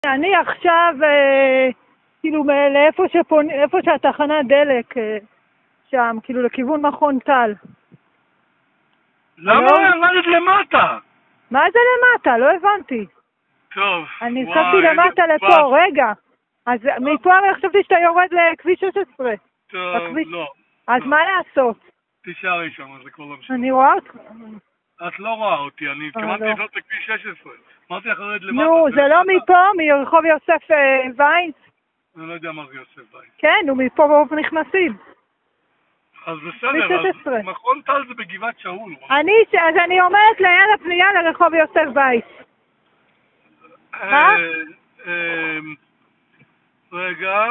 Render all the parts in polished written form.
אני עכשיו, כאילו, איפה שהתחנת דלק, שם, כאילו, לכיוון מכון טל. למה ירדת למטה? מה זה למטה? לא הבנתי. טוב, אני חשבתי למטה לפה, רגע. אז מפה אני חשבתי שאתה יורד לכביש 16. טוב, לא. אז מה לעשות? תישארי שם, זה כבר לא משנה. אני רואה אותך. את לא רואה אותי, אני התכוונתי לעשות לכביש 16. אמרתי לך לרדת למטה. נו, זה לא מפה, מרחוב יוסף וייס? אני לא יודע מה זה יוסף וייס. כן, הוא מפה באופן נכנסים. אז בסדר, אז מכון טל זה בגבעת שאול. אז אני אומרת ליד הפנייה לרחוב יוסף וייס. מה? רגע.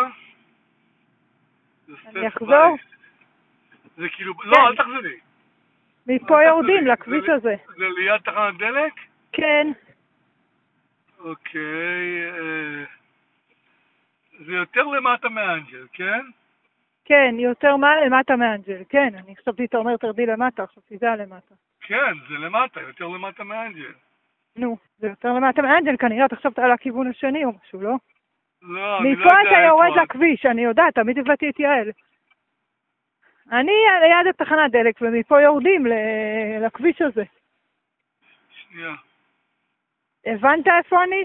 אני אחזור? זה כאילו, לא, אל תחזרי. מפה יורדים לכביש הזה. זה ליד תחנת דלק? כן. אוקיי, זה יותר למטה מאנג'ל, כן? כן, יותר למטה מאנג'ל, כן. אני חשבתי, אתה אומר, תרדי למטה, חשבתי זה למטה. כן, זה למטה, יותר למטה מאנג'ל. נו, זה יותר למטה מאנג'ל, כנראה אתה חשבת על הכיוון השני או משהו, לא? לא, אני לא יודע. מפה אתה יורד לכביש, אני יודעת, תמיד הבאתי את יעל. אני ליד התחנת דלק, ומפה יורדים לכביש הזה. שנייה. הבנת איפה אני?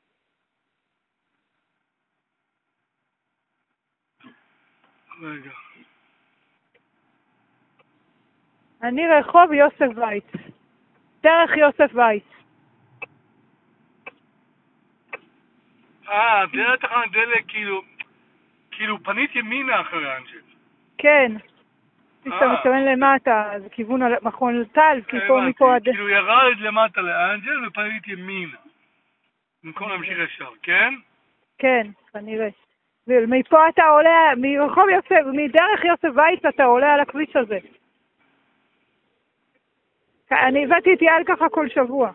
רגע. אני רחוב יוסף וייס. דרך יוסף וייס. דרך תחנת דלק, כאילו פנית ימינה אחרי אנג'ל. כן. אתה מתכוון למטה, זה כיוון מכון טל, מפה עד... כאילו ירד למטה לאנג'ל ופנית ימינה. במקום להמשיך ישר, כן? כן, כנראה. ומפה אתה עולה, מרחוב יוסף, מדרך יוסף וייס אתה עולה על הכביש הזה. אני הבאתי את יעל ככה כל שבוע.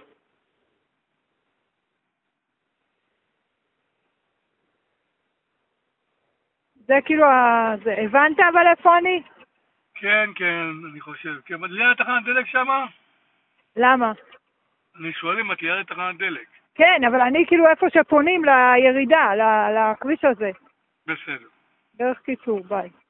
זה כאילו, הבנת אבל איפה אני? כן, אני חושב. כן, ליד תחנת דלק שמה? למה? אני שואל אם את ליד תחנת דלק. כן, אבל אני כאילו איפה שפונים לירידה, לכביש הזה. בסדר. דרך קיצור, ביי.